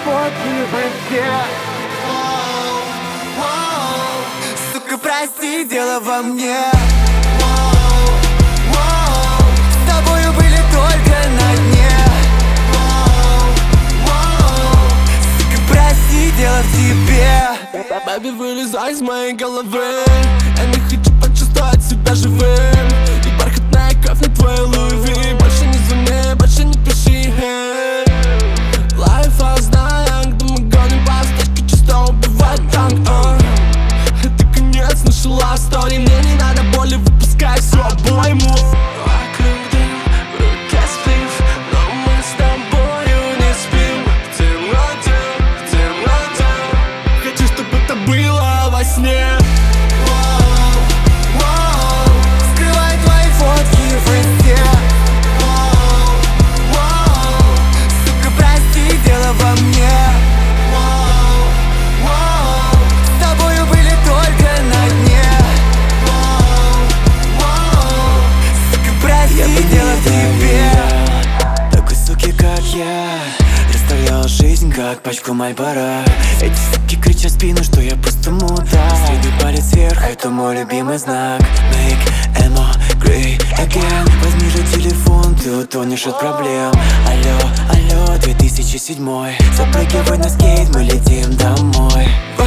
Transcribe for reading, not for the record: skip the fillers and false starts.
фотки в инсте. Сука, прости, дело во мне. С тобою были только на дне. Сука, прости, дело в тебе. Бэби, вылезай из моей головы. Я не хочу почувствовать себя живым. И бархатная кровь на твоей Луи. Больше не звони, больше не пиши. Life I знаю, где мы гоним по стежке, чисто убивать танк. Это конец нашей love story. Мне не надо боли, выпускай всю обойму. Вокруг дым, в руке сплив, но мы с тобою не спим. В темноте, в темноте. Хочу, чтобы это было во сне. Скрывай твои фотки в инсте. Сука, прости, дело во мне. С тобою были только на дне. Сука, прости, дело в тебе. Такой суки, как я, расставляла жизнь, как пачку Мальборо. Эти суки кричат в спину, что я просто мудак. Средний палец вверх, это мой любимый знак. Make emo great again. Возьми же телефон, ты утонешь от проблем. Алло, алло, 2007. Запрыгивай на скейт, мы летим домой.